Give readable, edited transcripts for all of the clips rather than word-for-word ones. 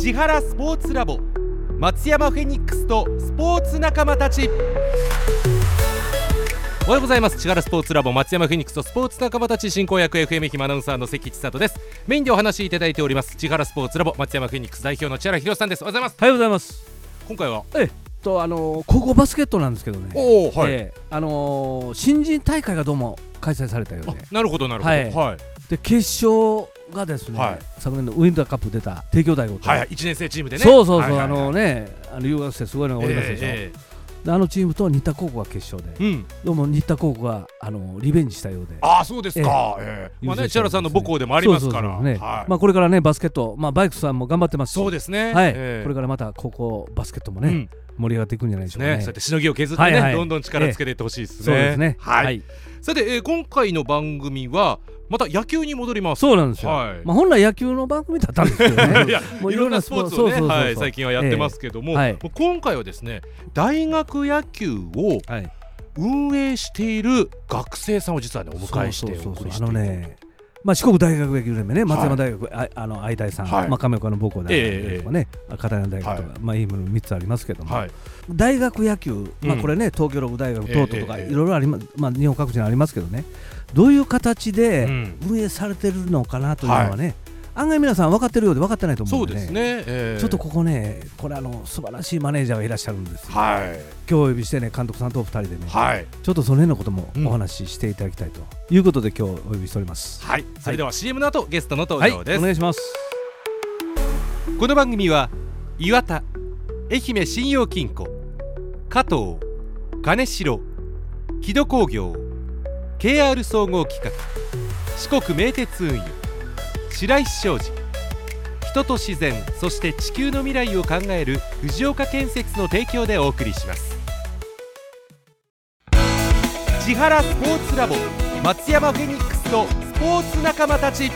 千原スポーツラボ松山フェニックスとスポーツ仲間たち。おはようございます。千原スポーツラボ松山フェニックスとスポーツ仲間たち進行役 FM 愛媛アナウンサーの関千里です。メインでお話しいただいております千原スポーツラボ松山フェニックス代表の千原博さんです。おはようございます。 おはようございます。 今回は高校バスケットなんですけどね、新人大会がどうも開催されたようで、 なるほどなるほど、 で決勝がですね、昨年のウィンターカップ出た帝京大学と、 1年生チームでね、 そう、留学生すごいのがおりますでしょ、でチームと新田高校が決勝で、どうも新田高校がリベンジしたようで、 そうですか、千原さんの母校でもありますから、 これからねバスケット、バイクさんも頑張ってますし、 そうですね、 これからまた高校バスケットもね、盛り上がっていくんじゃないでしょうかね。 そうやってしのぎを削ってね、どんどん力つけていってほしいですね。 そうですね。 さて、今回の番組はまた野球に戻ります。 そうなんですよ。本来野球の番組だったんですけどね。 いろんなスポーツをね、最近はやってますけども、今回はですね、大学野球を運営している学生さんを実はねお迎えしてお送りしている。 四国大学野球連盟ね、松山大学、相対さん、亀岡の母校大学とかね、片山大学とか、いいもの3つありますけども、大学野球、これね、東京六大学、東都とかいろいろあります、日本各地にありますけどね、どういう形で運営されてるのかなというのはね、案外皆さん分かってるようで分かってないと思うので、ちょっとここね、これ素晴らしいマネージャーがいらっしゃるんですよ。今日お呼びしてね、監督さんと2人でね、ちょっとその辺のこともお話ししていただきたいということで今日お呼びしております。 それでは CM の後ゲストの登場です。 お願いします。 この番組は岩田、愛媛信用金庫、加藤、金城、木戸工業、 KR 総合企画、四国名鉄運輸、白石商事、人と自然、そして地球の未来を考える藤岡建設の提供でお送りします。千原スポーツラボ松山フェニックスとスポーツ仲間たち。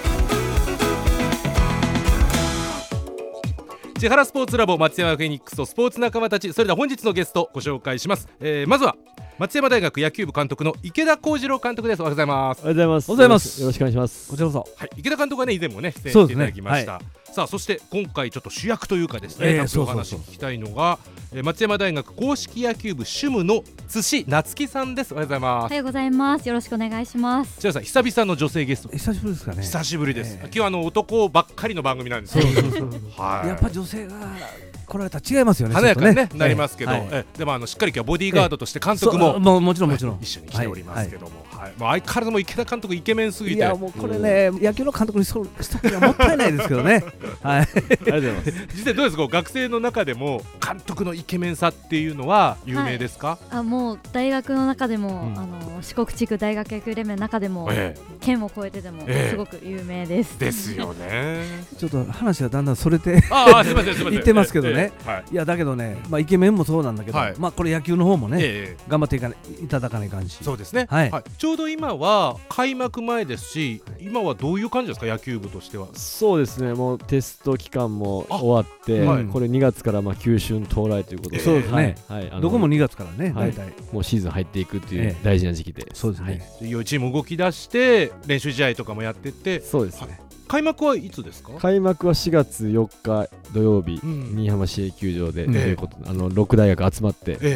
千原スポーツラボ松山フェニックスとスポーツ仲間たち、それでは本日のゲストご紹介します。まずは松山大学野球部監督の池田幸次郎監督です。おはようございます。 おはようございます。よろしくお願いします。 こちらこそ。 池田監督はね、以前もね出演していただきました。さあ、そして今回ちょっと主役というかですね、お話聞きたいのが松山大学硬式野球部主務の津志夏樹さんです。おはようございます。 おはようございます。よろしくお願いします。 千原さん、久々の女性ゲスト。 久しぶりですかね。 久しぶりです。今日は男ばっかりの番組なんですよ。 やっぱ女性が来られたら違いますよね。 華やかにねなりますけど、でもしっかり今日はボディーガードとして監督ももちろん一緒に来ておりますけども、相変わらずも池田監督イケメンすぎて、 いやもうこれね、野球の監督にしとくにはもったいないですけどね。 ありがとうございます。 実際どうですか、学生の中でも監督のイケメンさっていうのは有名ですか？ もう大学の中でも、四国地区大学野球連盟の中でも、県を越えてでもすごく有名です。 ですよね。 ちょっと話がだんだんそれて言ってますけどね。いやだけどね、イケメンもそうなんだけど、これ野球の方もね、頑張っていただかない感じ。 そうですね。ちょうど今は開幕前ですし、今はどういう感じですか、野球部としては。 そうですね、もうテスト期間も終わって、これ2月から球春到来ということで、 そうですね。どこも2月からね、大体もうシーズン入っていくっていう大事な時期で、 そうですね。 いよいよチーム動き出して練習試合とかもやってて。 そうですね。 開幕はいつですか？ 開幕は4月4日土曜日、新居浜市営球場でということで、6大学集まって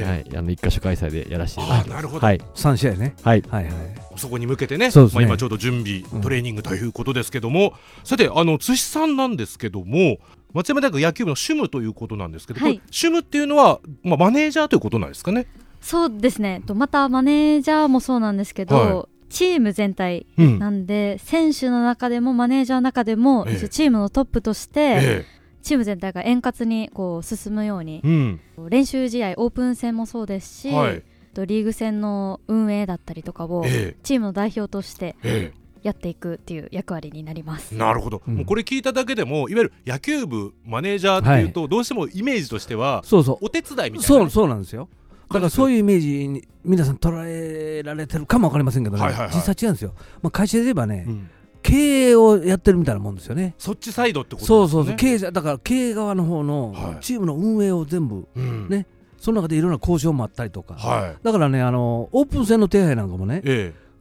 、1カ所開催でやらせていただきます。 なるほど。 3試合ね。 そこに向けてね、今ちょうど準備トレーニングということですけども、さて津志さんなんですけども、松山大学野球部の主務ということなんですけど、主務っていうのはマネージャーということなんですかね？ そうですね。またマネージャーもそうなんですけど、チーム全体なんで、選手の中でもマネージャーの中でも、チームのトップとして、チーム全体が円滑に進むように、練習試合オープン戦もそうですし、リーグ戦の運営だったりとかを、チームの代表としてやっていくっていう役割になります。 なるほど。もうこれ聞いただけでも、いわゆる野球部マネージャーっていうと、どうしてもイメージとしてはお手伝いみたいな。 そうなんですよ。だからそういうイメージに皆さん捉えられてるかも分かりませんけどね、実際違うんですよ。会社で言えばね、経営をやってるみたいなもんですよね。 そっちサイドってことですね。 そう経営だから経営側の方のチームの運営を全部その中でいろんな交渉もあったりとか、だからねオープン戦の手配なんかもね、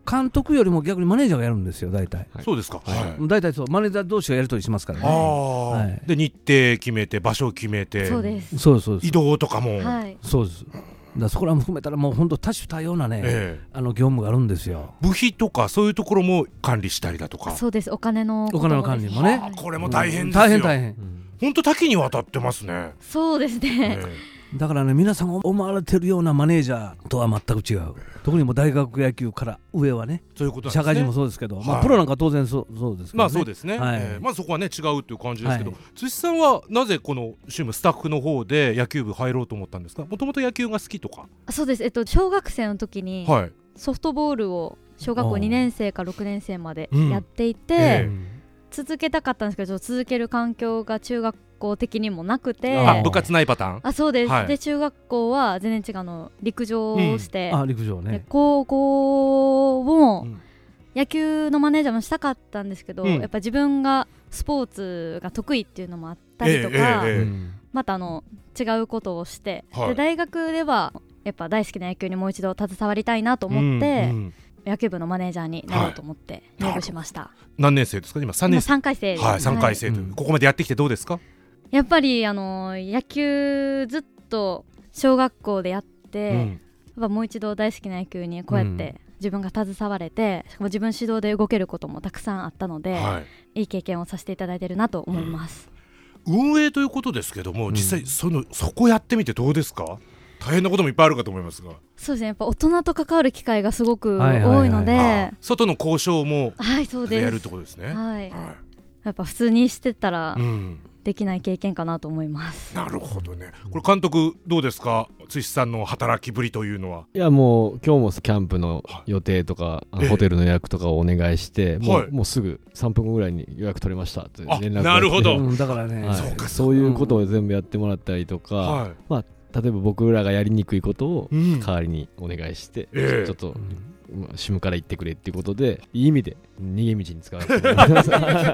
監督よりも逆にマネージャーがやるんですよ大体。 そうですか。 大体そうマネージャー同士がやり取りしますからね。 で日程決めて場所決めて、 そうです、 移動とかも、 そうです。だそこらも含めたらもう本当多種多様なね、業務があるんんですよ。 部費とかそういうところも管理したりだとか。 そうです。お金の管理もね。 これも大変ですよ。 大変。 本当多岐にわたってますね。 そうですね。 だからね、皆さんが思われてるようなマネージャーとは全く違う。特にも大学野球から上はね、 そういうことなんですね。 社会人もそうですけど、プロなんか当然そうですけどね。 そうですね。そこはね違うという感じですけど、辻さんはなぜこのチームスタッフの方で野球部入ろうと思ったんですか。もともと野球が好きとか。 そうです。小学生の時にソフトボールを小学校2年生から6年生までやっていて、続けたかったんですけど、続ける環境が中学校的にもなくて。 部活ないパターン。 そうです。で中学校は全然違う陸上をして、 陸上ね。 高校も野球のマネージャーもしたかったんですけど、やっぱ自分がスポーツが得意っていうのもあったりとか、また違うことをして、で大学ではやっぱ大好きな野球にもう一度携わりたいなと思って、野球部のマネージャーになろうと思って入部しました。 何年生ですか。今3年生。 3回生です。 3回生という、ここまでやってきてどうですか。 やっぱり野球ずっと小学校でやって、やっぱもう一度大好きな野球にこうやって自分が携われて、しかも自分主導で動けることもたくさんあったので、いい経験をさせていただいているなと思います。 運営ということですけども、実際そこやってみてどうですか。大変なこともいっぱいあるかと思いますが。 そうですね。やっぱ大人と関わる機会がすごく多いので、外の交渉もやるってことですね。 やっぱ普通にしてたらできない経験かなと思います。 なるほどね。これ監督どうですか。辻さんの働きぶりというのは。 いやもう今日もキャンプの予定とか、ホテルの予約とかをお願いして、もうすぐ3分後ぐらいに予約取れましたって連絡が。 なるほど。 だからね、 そういうことを全部やってもらったりとか、例えば僕らがやりにくいことを代わりにお願いして、ちょっと趣味から行ってくれっていうことで、いい意味で逃げ道に使われてます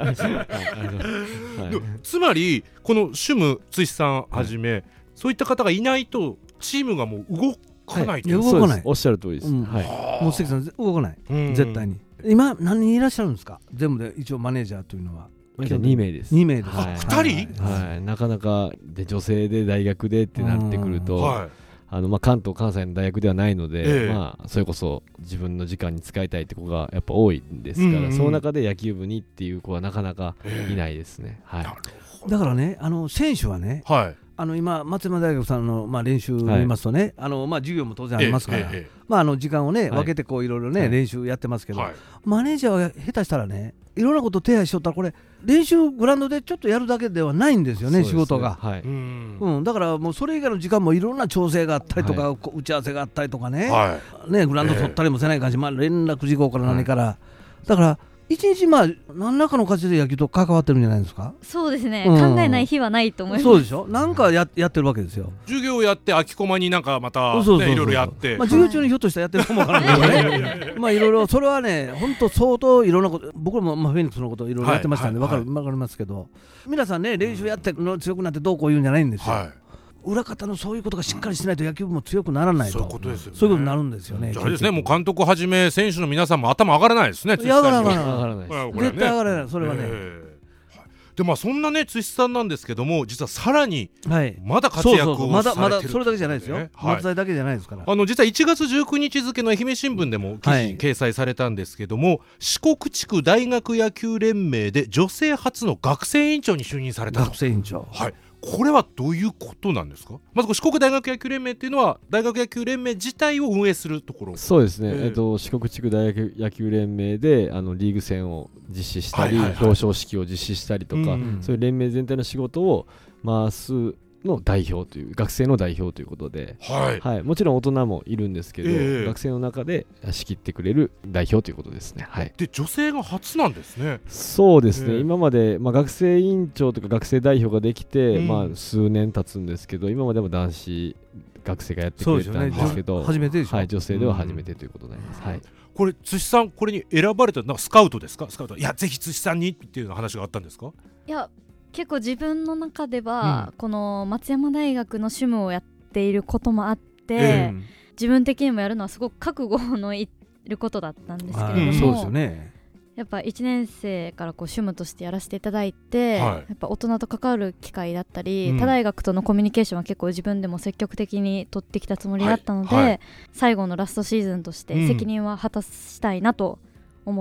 つまりこの趣味辻さんはじめ、そういった方がいないとチームがもう動かないという。 動かない。 おっしゃる通りです。もう関さん動かない、絶対に。今何人いらっしゃるんですか。全部で一応マネージャーというのは。 2名です。 2名です。 2 人。なかなかで女性で大学でってなってくると、関東関西の大学ではないので、それこそ自分の時間に使いたいって子がやっぱ多いんですから、その中で野球部にっていう子はなかなかいないですね。 だからね、選手はね、今松山大学さんの練習を見ますとね、授業も当然ありますから、時間をね分けてこういろいろね練習やってますけど、マネージャーは下手したらね、いろんなこと手配しとったら、これ練習グラウンドでちょっとやるだけではないんですよね、仕事が。だからもうそれ以外の時間もいろんな調整があったりとか、打ち合わせがあったりとかね、グラウンド取ったりもせない感じ、連絡事項から何から、だから一日何らかの形で野球と関わってるんじゃないですか。 そうですね、考えない日はないと思います。 そうでしょ。なんかやってるわけですよ。 授業をやって空きコマになんかまたいろいろやって、 授業中にひょっとしたらやってるかもわからないけどねいろいろそれはね、本当相当いろんなこと、僕もフェニックスのこといろいろやってましたんで分かりますけど、皆さんね練習やって強くなってどうこう言うんじゃないんですよ。裏方のそういうことがしっかりしないと野球部も強くならないと、そういうことになるんですよね。 じゃあですね、もう監督はじめ選手の皆さんも頭上がらないですね。 上がらない絶対上がらない。それはね。 でそんなね辻さんなんですけども、実はさらにまだ活躍をされてる。 まだそれだけじゃないですよ。松代だけじゃないですから。 実は1月19日付の愛媛新聞でも記事掲載されたんですけども、四国地区大学野球連盟で女性初の学生委員長に就任されたと。 学生委員長。 これはどういうことなんですか。まず四国大学野球連盟っていうのは大学野球連盟自体を運営するところ。 そうですね、四国地区大学野球連盟でリーグ戦を実施したり、表彰式を実施したりとか、そういう連盟全体の仕事を回すの代表という、学生の代表ということで、もちろん大人もいるんですけど、学生の中で仕切ってくれる代表ということですね。 で女性が初なんですね。 そうですね、今まで、学生委員長とか学生代表ができて、数年経つんですけど、今までも男子学生がやってくれたんですけど、 初めてでしょ。 女性では初めてということになります。 これ辻さん、これに選ばれたのはスカウトですか。スカウト、いやぜひ辻さんにっていう話があったんですか。 いや結構自分の中では、この松山大学の趣味をやっていることもあって、自分的にもやるのはすごく覚悟のいることだったんですけれども、 そうですよね。 やっぱ1年生からこう主務としてやらせていただいて、やっぱ大人と関わる機会だったり、他大学とのコミュニケーションは結構自分でも積極的に取ってきたつもりだったので、最後のラストシーズンとして責任は果たしたいなと思って、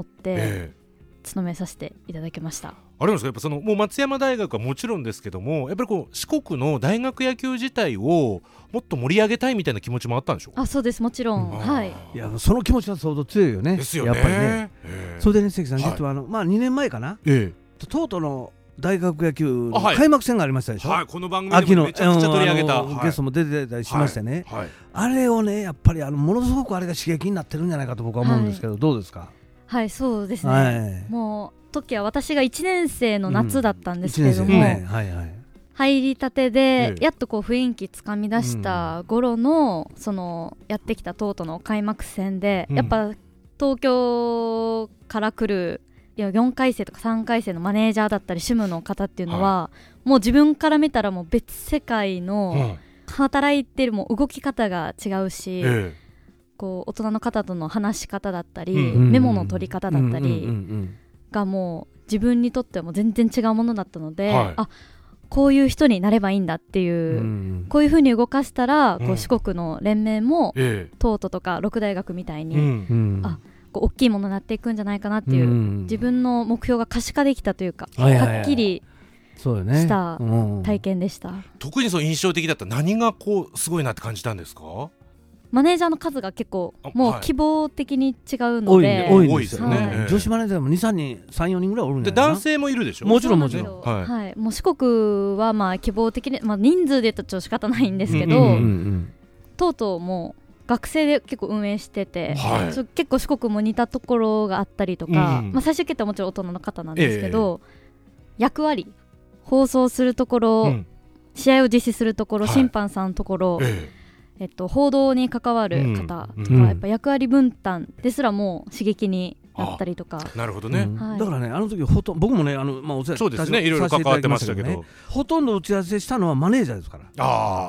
務めさせていただきました。 あれなんですか、やっぱそのもう松山大学はもちろんですけども、やっぱりこう四国の大学野球自体をもっと盛り上げたいみたいな気持ちもあったんでしょうか。 そうです、もちろん、はい。 いや、その気持ちは相当強いよね。 ですよね。 やっぱりね。それでね、関さん、実は2年前かな、東都の大学野球の開幕戦がありましたでしょ。 この番組でもめちゃくちゃ取り上げたゲストも出てたりしましてね、あれをね、やっぱりものすごくあれが刺激になってるんじゃないかと僕は思うんですけど、どうですか。 はい、そうですね。もう時は私が1年生の夏だったんですけれども、入りたてでやっとこう雰囲気つかみ出した頃のそのやってきた東都の開幕戦で、やっぱ東京から来る4回生とか3回生のマネージャーだったり主務の方っていうのは、もう自分から見たらもう別世界の働いてるも動き方が違うし、こう大人の方との話し方だったり、メモの取り方だったりがもう自分にとってはもう全然違うものだったので、こういう人になればいいんだっていう、こういう風に動かしたらこう四国の連盟も東都とか六大学みたいに、こう大きいものになっていくんじゃないかなっていう、自分の目標が可視化できたというか、はっきりした体験でした。 特にその印象的だった何がこうすごいなって感じたんですか。 マネージャーの数が結構もう希望的に違うので、 多いんですよね。女子マネージャーも 2,3 人3、4人ぐらいおるんで、 男性もいるでしょ。 もちろんもちろん、 はい、もう四国はまあ希望的に、人数で言ったらちょっと仕方ないんですけど、とうとうもう学生で結構運営してて、結構四国も似たところがあったりとか、最終決定はもちろん大人の方なんですけど、役割、放送するところ、試合を実施するところ、審判さんのところ、報道に関わる方とか、やっぱ役割分担ですらもう刺激になったりとか。 なるほどね。 だからね、あの時僕もね、お世話いろいろ関わってましたけど、 ほとんど打ち合わせしたのはマネージャーですから。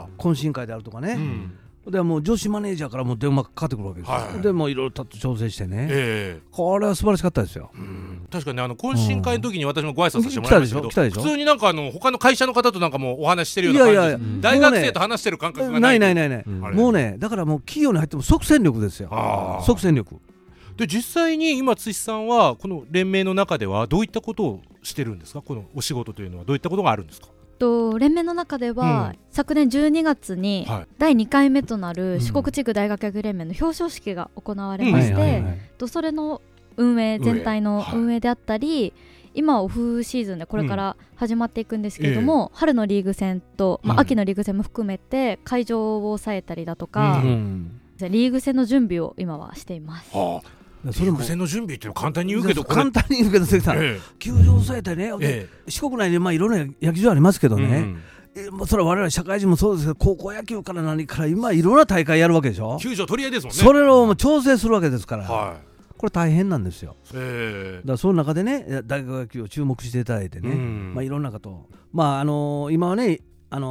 懇親会であるとかね。でもう女子マネージャーからも電話かかってくるわけですよ。でもういろいろ調整してね、これは素晴らしかったですよ。 確かに懇親会の時に私もご挨拶させてもらいましたけど、普通になんか他の会社の方となんかもうお話してるような感じです。大学生と話してる感覚がない。 ない。もうね、だからもう企業に入っても即戦力ですよ。即戦力で、実際に今辻さんはこの連盟の中ではどういったことをしてるんですか。このお仕事というのはどういったことがあるんですか。 連盟の中では、昨年12月に第2回目となる四国地区大学野球連盟の表彰式が行われまして、それの運営、全体の運営であったり、今はオフシーズンでこれから始まっていくんですけれども、春のリーグ戦と、秋のリーグ戦も含めて会場を抑えたりだとか、リーグ戦の準備を今はしています。 リーグ戦の準備っていうのは簡単に言うけど、 関さん、球場を抑えてね、四国内でいろんな野球場ありますけどね、それは我々社会人もそうですけど、高校野球から何から今いろんな大会やるわけでしょ。 球場取り合いですもんね。 それを調整するわけですから、これ大変なんですよ。だからその中でね、大学野球を注目していただいてね、いろんなこと、今はね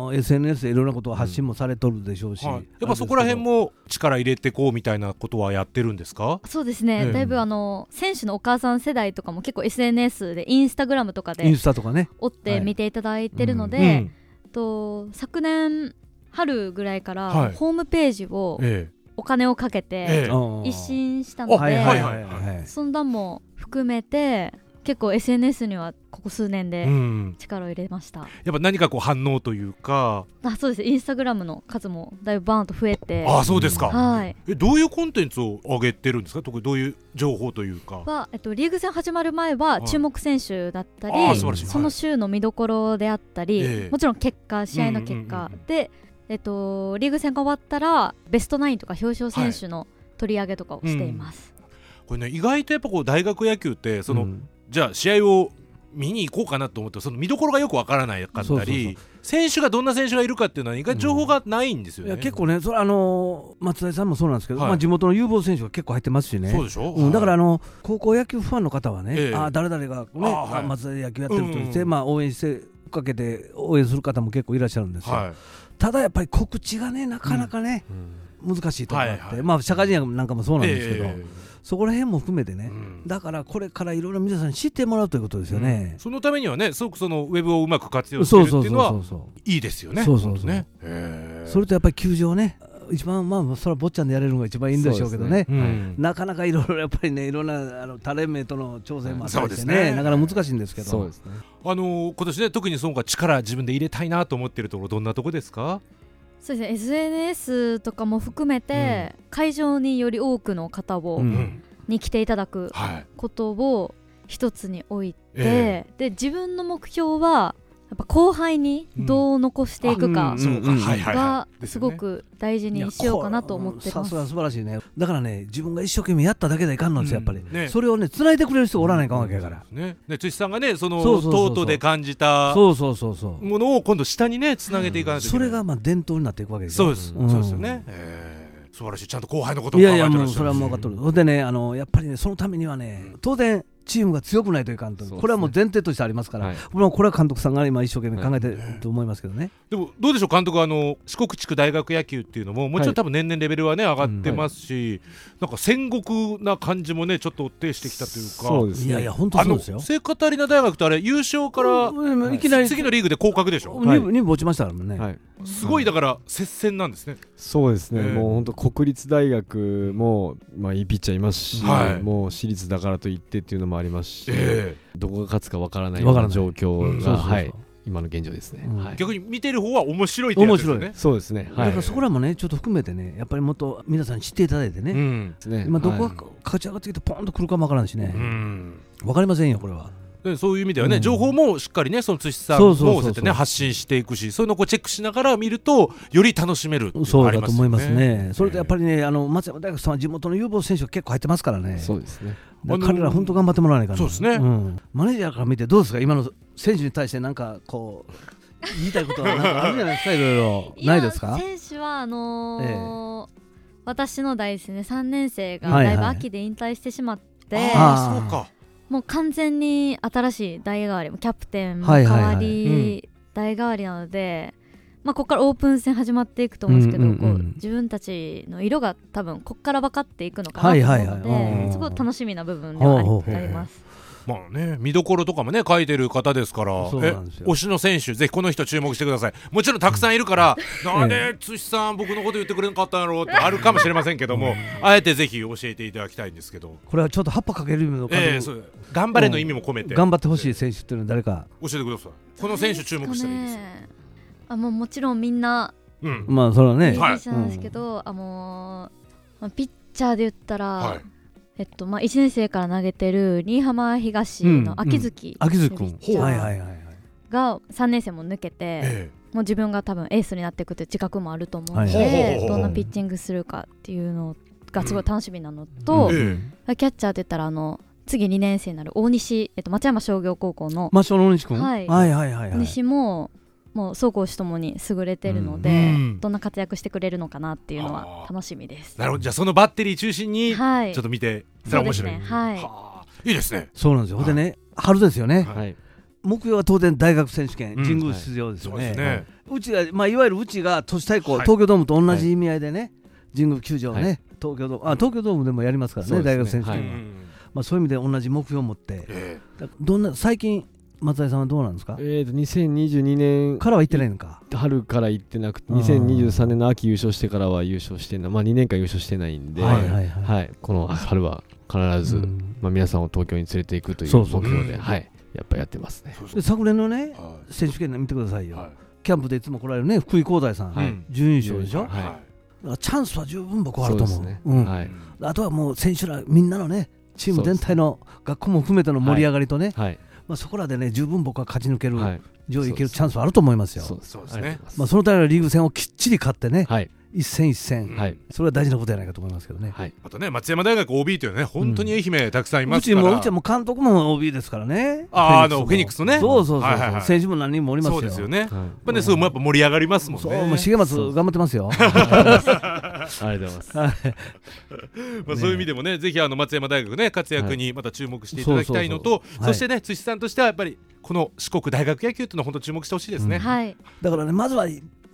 SNS でいろんなことを発信もされとるでしょうし、 やっぱそこら辺も力入れてこうみたいなことはやってるんですか。 そうですね、だいぶ選手のお母さん世代とかも結構 SNS でインスタグラムとかで追って見ていただいてるので、昨年春ぐらいからホームページをお金をかけて一新したので、そんなんも含めて結構 SNS にはここ数年で力を入れました。 やっぱ何かこう反応というか。 そうです。インスタグラムの数もだいぶバーンと増えて。 そうですか。どういうコンテンツを上げてるんですか。特にどういう情報というかは、リーグ戦始まる前は注目選手だったり、その週の見どころであったり、もちろん結果、試合の結果で、リーグ戦が終わったらベストナインとか表彰選手の取り上げとかをしています。 これね、意外とやっぱこう大学野球ってじゃあ試合を見に行こうかなと思ってその見どころがよくわからないかったり、選手がどんな選手がいるかっていうのは意外と情報がないんですよね。 いや結構ね、それ松田さんもそうなんですけど、地元の有望選手が結構入ってますしね。 そうでしょ。 だから高校野球ファンの方はね、誰々がね、松田で野球やってるとして、応援してかけて応援する方も結構いらっしゃるんですよ。ただやっぱり告知がね、なかなかね、難しいところがあって、社会人なんかもそうなんですけど、 そこら辺も含めてね、だからこれからいろいろ皆さんに知ってもらうということですよね。 そのためにはね、すごくそのウェブをうまく活用するっていうのはいいですよね。 そうそうそう。それとやっぱり球場ね、一番それは坊ちゃんでやれるのが一番いいんでしょうけどね、なかなかいろいろやっぱりね、いろんなタレントの挑戦もあったりしてね、なかなか難しいんですけど、 そうですね。 今年ね、特にその力自分で入れたいなと思っているところ、どんなとこですか？ そうですね、SNS とかも含めて、会場により多くの方に来ていただくことを一つに置いて、で自分の目標はやっぱ後輩にどう残していくかがすごく大事にしようかなと思ってます。 さすが素晴らしいね。だからね、自分が一生懸命やっただけでいかんのですよ、やっぱり。それをね、繋いでくれる人がおらないかんわけやから。 辻さんがね、そのトートで感じたものを今度下にね、繋げていかないといけない。 それが伝統になっていくわけですよ。 そうですよね。素晴らしい。ちゃんと後輩のことを考えてらっしゃる。いやいや、もうそれはもう分かってる。でね、やっぱりね、そのためにはね、当然チームが強くないといかんと、これはもう前提としてありますから、これは監督さんが今一生懸命考えてると思いますけどね。 でもどうでしょう、監督は四国地区大学野球っていうのももちろん多分年々レベルはね上がってますし、なんか戦国な感じもねちょっと追ってしてきたというか。 そうですね。 いやいや本当そうですよ。 聖カタリナ大学ってあれ優勝からいきなり次のリーグで降格でしょ。 2部落ちましたからね。 すごいだから接戦なんですね。 そうですね。もう本当国立大学もいいピッチャーいますし、もう私立だからといってっていうのもありますし、どこが勝つかわからないような状況が今の現状ですね。 逆に見てる方は面白いってやつですよね。 そうですね。 だからそこらもねちょっと含めてね、やっぱりもっと皆さんに知っていただいてね、今どこが勝ち上がってきてポンと来るかもわからんしね、わかりませんよこれは。 そういう意味ではね、情報もしっかりね、その辻さんもそうやってね発信していくし、そういうのをチェックしながら見るとより楽しめるっていうのがありますよね。そうだと思いますね。 それとやっぱりね、松山大学さんは地元の有望選手が結構入ってますからね。 そうですね。 彼ら本当頑張ってもらわないから。 そうですね。 マネージャーから見てどうですか、今の選手に対してなんかこう言いたいことはなんかあるじゃないですか。いろいろないですか。 選手は私の代ですね、3年生がだいぶ秋で引退してしまって、 そうか。 もう完全に新しい代替わり、キャプテンも代わり、代替わりなので、ここからオープン戦始まっていくと思うんですけど、自分たちの色が多分ここから分かっていくのかなと思うので、すごい楽しみな部分ではあります。 見どころとかもね書いてる方ですから、推しの選手ぜひこの人注目してください。もちろんたくさんいるから、なんで辻さん僕のこと言ってくれなかったんやろうってあるかもしれませんけども、あえてぜひ教えていただきたいんですけど、 これはちょっと葉っぱかける意味の頑張れの意味も込めて頑張ってほしい選手っていうのは誰か教えてください。この選手注目したらいいですよ。 もちろんみんなそれはねいい選手なんですけど、ピッチャーで言ったら1年生から投げてる新居浜東の秋月君が3年生も抜けて、もう自分が多分エースになっていくという自覚もあると思うので、どんなピッチングするかっていうのがすごい楽しみなのと、キャッチャーって言ったら次2年生になる大西、松山商業高校の大西君、 大西ももう走攻守ともに優れてるので、どんな活躍してくれるのかなっていうのは楽しみです。 なるほど。じゃあそのバッテリー中心にちょっと見て、それは面白い。いいですね。 そうなんですよ。でね、春ですよね。目標は当然大学選手権、神宮出場ですよね。うちがいわゆるうちが都市対抗、東京ドームと同じ意味合いでね、神宮球場ね、東京ドームでもやりますからね、大学選手権は。そういう意味で同じ目標を持って、どんな最近松井さんはどうなんですか。 2022年からは行ってないのか。 春から行ってなくて、2023年の秋優勝してからは優勝してない、2年間優勝してないんで、この春は必ず皆さんを東京に連れていくという目標でやっぱやってますね。 昨年のね選手権見てくださいよ。キャンプでいつも来られるね福井光大さん、準優勝でしょ。チャンスは十分僕はあると思う。あとはもう選手らみんなのねチーム全体の学校も含めての盛り上がりとね、そこらでね十分僕は勝ち抜ける、上位いけるチャンスはあると思いますよ。 そうですね。 そのためのリーグ戦をきっちり勝ってね、一戦一戦、それは大事なことじゃないかと思いますけどね。 あとね、松山大学 OB というのはね、本当に愛媛たくさんいますから、 うちはもう監督も OB ですからね。 フェニックスのね。 そう選手も何人もおりますよ。 そうですよね。やっぱね、すごいやっぱ盛り上がりますもんね。 そう、重松頑張ってますよ。 ありがとうございます。 そういう意味でもね、ぜひ松山大学ね活躍にまた注目していただきたいのと、そしてね辻さんとしてはやっぱりこの四国大学野球っていうのを本当注目してほしいですね。 だからね、まずは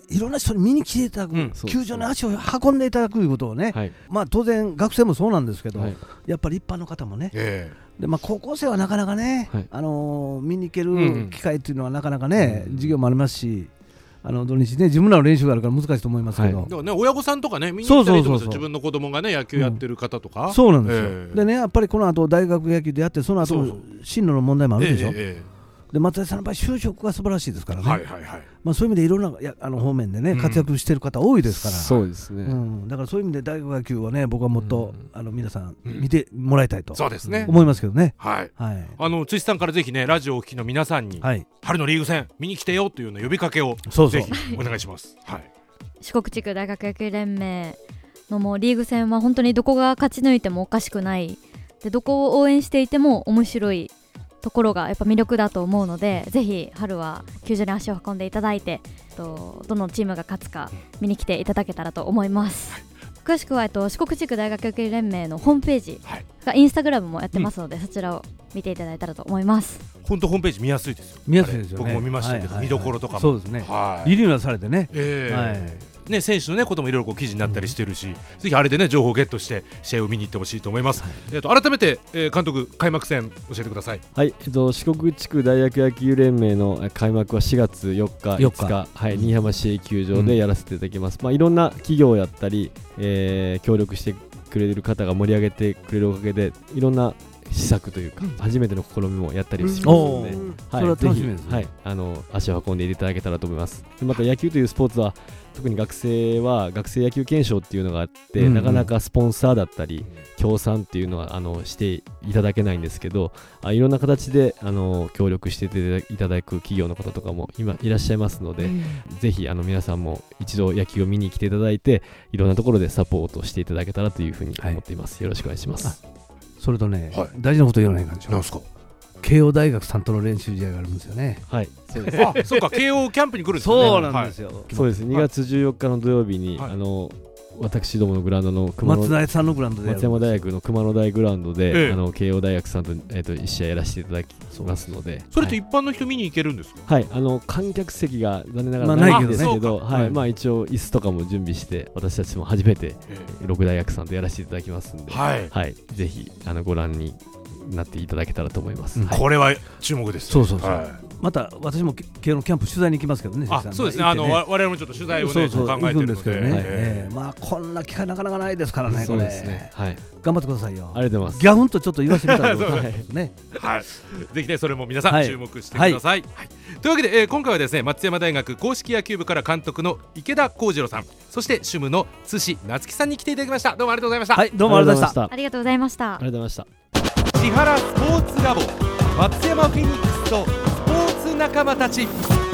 いろんな人に見に来ていただく、球場に足を運んでいただくということをね、まあ当然学生もそうなんですけど、やっぱり一般の方もね、でまあ、高校生はなかなかね、見に行ける機会っていうのはなかなかね、授業もありますし、土日ね自分らの練習があるから難しいと思いますけど、だからね、親御さんとかね見に行ったらいいと思うんですよ。自分の子供がね野球やってる方とか、 そうなんですよ。でね、やっぱりこの後大学野球でやって、その後進路の問題もあるでしょ。で松井さんの場合就職が素晴らしいですからね、まあ、そういう意味でいろんな方面でね活躍してる方多いですから、 そうですね、 だからそういう意味で大学野球はね僕はもっと皆さん見てもらいたいと思いますけどね。 辻さんからぜひねラジオをお聞きの皆さんに、春のリーグ戦見に来てよというの呼びかけをぜひお願いします。 四国地区大学野球連盟のもうリーグ戦は本当にどこが勝ち抜いてもおかしくないで、どこを応援していても面白いところがやっぱ魅力だと思うので、ぜひ春は球場に足を運んでいただいて、どのチームが勝つか見に来ていただけたらと思います。詳しくは四国地区大学野球連盟のホームページがインスタグラムもやってますので、そちらを見ていただいたらと思います。 本当ホームページ見やすいですよ。 見やすいですよね。 僕も見ましたけど、見どころとかもそうですね、リニューアルされてね、 ね、選手の、ね、こともいろいろ記事になったりしてるし、ぜひあれで、ね、情報をゲットして試合を見に行ってほしいと思います。改めて、監督開幕戦教えてください。 四国地区大学野球連盟の開幕は4月4日5日、新居浜市営球場でやらせていただきます。いろんな企業やったり、協力してくれる方が盛り上げてくれるおかげでいろんな施策というか初めての試みもやったりしますので、 それは楽しみですね。 足を運んでいただけたらと思います。また野球というスポーツは特に学生は学生野球憲章っていうのがあって、なかなかスポンサーだったり協賛っていうのはしていただけないんですけど、いろんな形で協力していただく企業の方とかも今いらっしゃいますので、ぜひ皆さんも一度野球を見に来ていただいて、いろんなところでサポートしていただけたらというふうに思っています。よろしくお願いします。 それとね、大事なこと言わないかんでしょ。 何ですか？ 慶応大学さんとの練習試合があるんですよね。 そうです。 そうか、慶応キャンプに来るんですね。 そうなんですよ。 そうです。2月14日の土曜日に私どものグラウンドの松田さんのグラウンドで松山大学の熊野台グラウンドで、慶応大学さんと1試合やらせていただきますので。 それって一般の人見に行けるんですか？ 観客席が残念ながらないんですけど、一応椅子とかも準備して私たちも初めて6大学さんとやらせていただきますので、ぜひご覧になっていただけたらと思います。 これは注目です。 そうまた私も慶応のキャンプ取材に行きますけどね。 そうですね。我々もちょっと取材をね考えてるんですけどね。こんな機会なかなかないですからね。 そうですね。 頑張ってくださいよ。 ありがとうございます。 ギャフンとちょっと言わせてみたらどうですね。 ぜひねそれも皆さん注目してください。というわけで今回はですね、松山大学公式野球部から監督の池田幸次郎さん、そして主務の津志夏樹さんに来ていただきました。どうもありがとうございました。 どうもありがとうございました。 ありがとうございました。 ありがとうございました。 千原スポーツラボ、松山フェニックスとスポーツ仲間たち。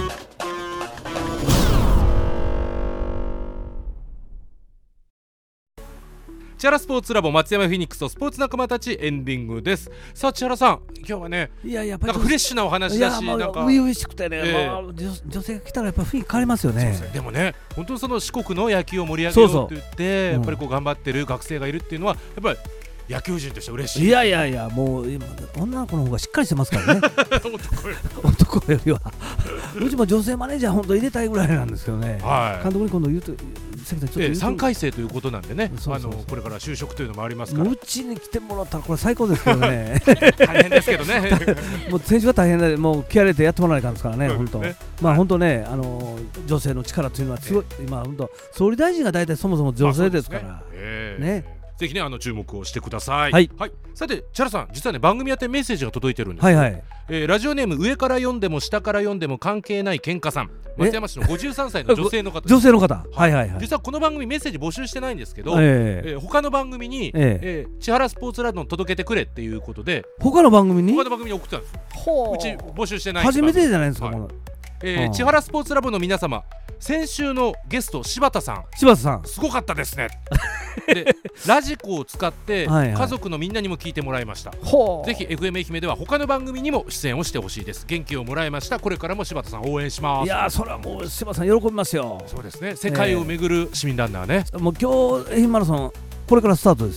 千原スポーツラボ松山フェニックスとスポーツ仲間たちエンディングです。さあ千原さん、今日はねなんかフレッシュなお話だし、なんか初々しくてね、女性が来たらやっぱ雰囲気変わりますよね。 でもね、本当にその四国の野球を盛り上げようって言ってやっぱりこう頑張ってる学生がいるっていうのはやっぱり野球人として嬉しい。 いやもう女の子の方がしっかりしてますからね。男よりはうちも女性マネージャー本当入れたいぐらいなんですけどね。監督に今度言うと 3回生ということなんでね、これから就職というのもありますから、 うちに来てもらったらこれ最高ですけどね。 大変ですけどね。 もう選手が大変で、もう気合い入れてやってもらわないかんですからね。本当ね、女性の力というのはすごい。今本当総理大臣が大体そもそも女性ですからね。 ぜひね注目をしてください。さて千原さん、実はね番組宛てメッセージが届いてるんです。ラジオネーム上から読んでも下から読んでも関係ない喧嘩さん、松山市の53歳の女性の方です。 女性の方、 実はこの番組メッセージ募集してないんですけど、他の番組に千原スポーツラボに届けてくれっていうことで他の番組に送ってたんですよ。うち募集してない。 初めてじゃないですか。 千原スポーツラボの皆様、先週のゲスト柴田さんすごかったですね。でラジコを使って家族のみんなにも聞いてもらいました。ぜひ FM 愛媛では他の番組にも出演をしてほしいです。元気をもらいました。これからも柴田さん応援します。 いやそれはもう柴田さん喜びますよ。 そうですね、世界を巡る市民ランナーね。 もう今日愛媛マラソンこれからスタートですよ。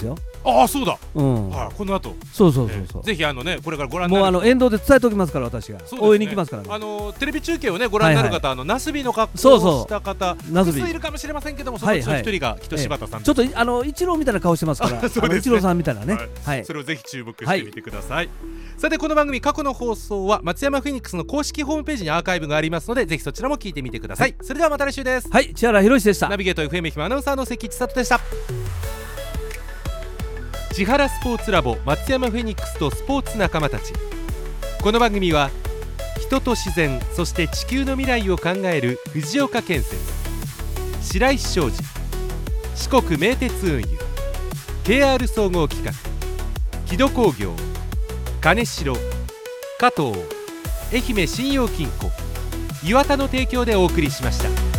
ああそうだ、はい、この後そうぜひこれからご覧になるもう沿道で伝えておきますから、私が応援に行きますからね。 テレビ中継をねご覧になる方、ナスビの格好をした方複数いるかもしれませんけども、そのうちの一人がきっと柴田さん、 ちょっとイチローみたいな顔してますから、イチローさんみたいなね、 それをぜひ注目してみてください。さてこの番組過去の放送は松山フェニックスの公式ホームページにアーカイブがありますので、ぜひそちらも聞いてみてください。それではまた来週です。 はい、千原博でした。 ナビゲート FM 愛媛アナウンサーの関千里でした。千原スポーツラボ松山フェニックスとスポーツ仲間たち。この番組は人と自然、そして地球の未来を考える藤岡建設、白石商事、四国名鉄運輸、 KR 総合企画、木戸工業、金城、加藤、愛媛信用金庫、岩田の提供でお送りしました。